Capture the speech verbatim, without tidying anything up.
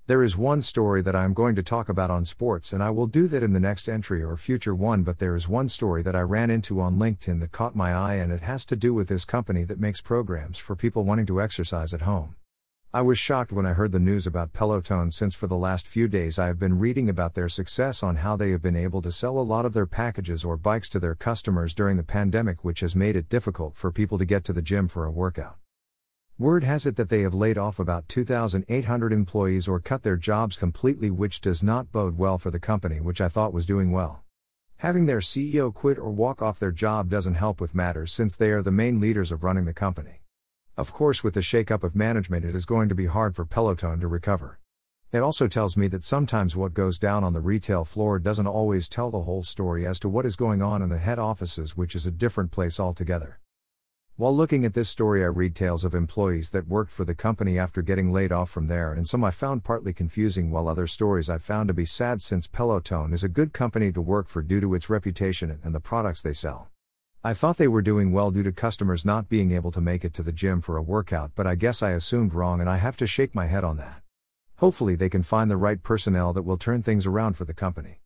There is one story that I am going to talk about on sports, and I will do that in the next entry or future one, but there is one story that I ran into on LinkedIn that caught my eye, and it has to do with this company that makes programs for people wanting to exercise at home. I was shocked when I heard the news about Peloton, since for the last few days I have been reading about their success on how they have been able to sell a lot of their packages or bikes to their customers during the pandemic, which has made it difficult for people to get to the gym for a workout. Word has it that they have laid off about two thousand eight hundred employees or cut their jobs completely, which does not bode well for the company, which I thought was doing well. Having their C E O quit or walk off their job doesn't help with matters, since they are the main leaders of running the company. Of course, with the shakeup of management, it is going to be hard for Peloton to recover. It also tells me that sometimes what goes down on the retail floor doesn't always tell the whole story as to what is going on in the head offices, which is a different place altogether. While looking at this story, I read tales of employees that worked for the company after getting laid off from there, and some I found partly confusing, while other stories I found to be sad, since Peloton is a good company to work for due to its reputation and the products they sell. I thought they were doing well due to customers not being able to make it to the gym for a workout, but I guess I assumed wrong, and I have to shake my head on that. Hopefully they can find the right personnel that will turn things around for the company.